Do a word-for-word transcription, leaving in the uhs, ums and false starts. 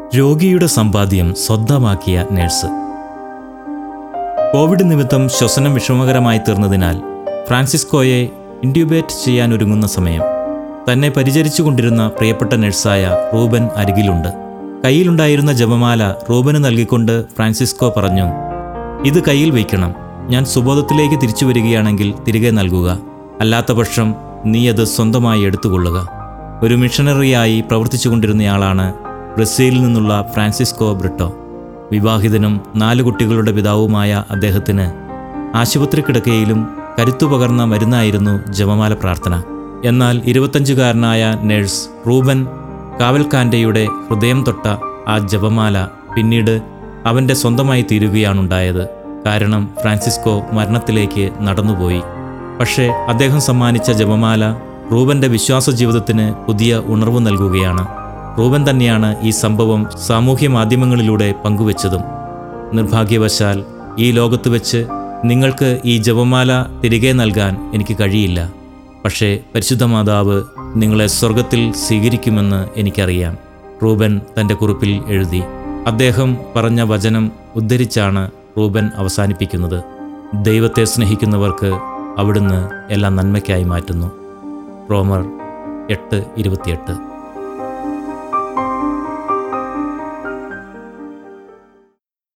രോഗിയുടെ സമ്പാദ്യം സ്വന്തമാക്കിയ നഴ്സ്. കോവിഡ് നിമിത്തം ശ്വസനം വിഷമകരമായി തീർന്നതിനാൽ ഫ്രാൻസിസ്കോയെ ഇൻഡ്യൂബേറ്റ് ചെയ്യാനൊരുങ്ങുന്ന സമയം തന്നെ പരിചരിച്ചു കൊണ്ടിരുന്ന പ്രിയപ്പെട്ട നഴ്സായ റൂബൻ അരികിലുണ്ട്. കയ്യിലുണ്ടായിരുന്ന ജപമാല റൂബന് നൽകിക്കൊണ്ട് ഫ്രാൻസിസ്കോ പറഞ്ഞു, ഇത് കയ്യിൽ വയ്ക്കണം. ഞാൻ സുബോധത്തിലേക്ക് തിരിച്ചു വരികയാണെങ്കിൽ തിരികെ നൽകുക. അല്ലാത്ത പക്ഷം നീ അത് സ്വന്തമായി എടുത്തുകൊള്ളുക. ഒരു മിഷണറിയായി പ്രവർത്തിച്ചു കൊണ്ടിരുന്നയാളാണ് ബ്രസീലിൽ നിന്നുള്ള ഫ്രാൻസിസ്കോ ബ്രിട്ടോ. വിവാഹിതനും നാല് കുട്ടികളുടെ പിതാവുമായ അദ്ദേഹത്തിന് ആശുപത്രി കിടക്കയിലും കരുത്തു പകർന്ന മരുന്നായിരുന്നു ജപമാല പ്രാർത്ഥന. എന്നാൽ ഇരുപത്തഞ്ചുകാരനായ നഴ്സ് റൂബൻ കാവൽക്കാൻ്റെയുടെ ഹൃദയം തൊട്ട ആ ജപമാല പിന്നീട് അവൻ്റെ സ്വന്തമായി തീരുകയാണുണ്ടായത്. കാരണം ഫ്രാൻസിസ്കോ മരണത്തിലേക്ക് നടന്നുപോയി. പക്ഷേ അദ്ദേഹം സമ്മാനിച്ച ജപമാല റൂബൻ്റെ വിശ്വാസ ജീവിതത്തിന് പുതിയ ഉണർവ് നൽകുകയാണ്. റൂബൻ തന്നെയാണ് ഈ സംഭവം സാമൂഹ്യ മാധ്യമങ്ങളിലൂടെ പങ്കുവച്ചതും. നിർഭാഗ്യവശാൽ ഈ ലോകത്ത് വെച്ച് നിങ്ങൾക്ക് ഈ ജപമാല തിരികെ നൽകാൻ എനിക്ക് കഴിയില്ല. പക്ഷേ പരിശുദ്ധ മാതാവ് നിങ്ങളെ സ്വർഗത്തിൽ സ്വീകരിക്കുമെന്ന് എനിക്കറിയാം, റൂബൻ തൻ്റെ കുറിപ്പിൽ എഴുതി. അദ്ദേഹം പറഞ്ഞ വചനം ഉദ്ധരിച്ചാണ് റൂബൻ അവസാനിപ്പിക്കുന്നത്. ദൈവത്തെ സ്നേഹിക്കുന്നവർക്ക് അവിടുന്ന് എല്ലാം നന്മയ്ക്കായി മാറ്റുന്നു. റോമർ എട്ട് ഇരുപത്തിയെട്ട്.